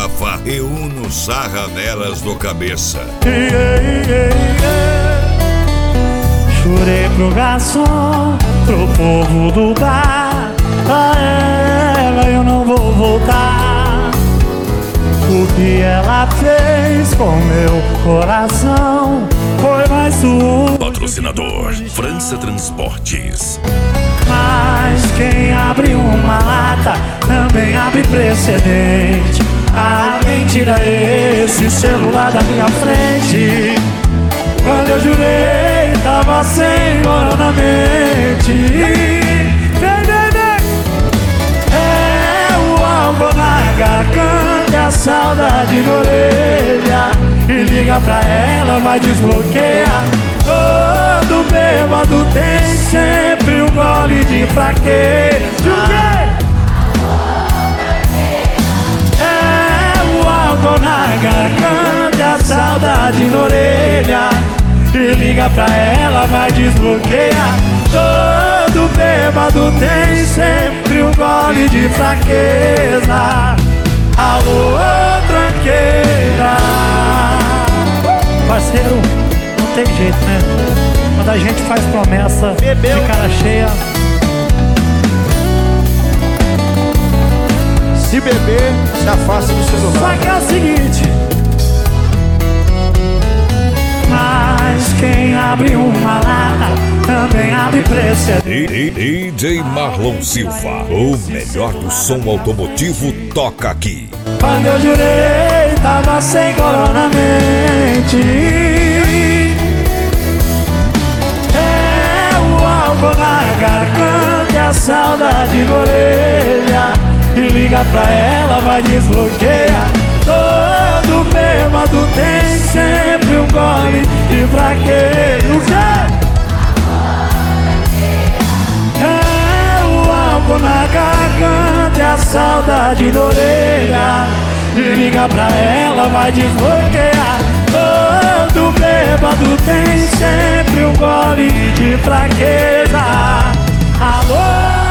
desabafar e uno sarra nelas do cabeça. Jurei pro garçom, pro povo do bar, a ela eu não vou voltar. O que ela fez com meu coração foi mais sujo. Patrocinador França Transportes. Mas quem abre uma lata também abre precedente. Alguém tira esse celular da minha frente. Quando eu jurei, tava sem dor na mente. É o álcool na garganta, a saudade na orelha. E liga pra ela, vai desbloquear. Todo bêbado tem sempre um gole de fraqueza. É o álcool na garganta, a saudade na orelha. E liga pra ela, vai desbloquear. Todo bêbado tem sempre um gole de fraqueza. Alô, tranqueira. Parceiro, não tem jeito, né? Quando a gente faz promessa Bebeu. de cara cheia. Se beber, se afasta do celular. Só que é o seguinte. Mas quem abre uma lata também abre precedente. DJ Marlon Silva, o melhor do som automotivo toca aqui. Quando eu jurei, tava sem corona na mente. É o álcool na garganta e a saudade na orelha. E liga pra ela, vai desbloquear. Todo bêbado tem sempre um gole de fraqueza. É o álcool na garganta e a saudade na orelha. E liga pra ela, vai desbloquear. Todo bêbado tem sempre um gole de fraqueza. Alô?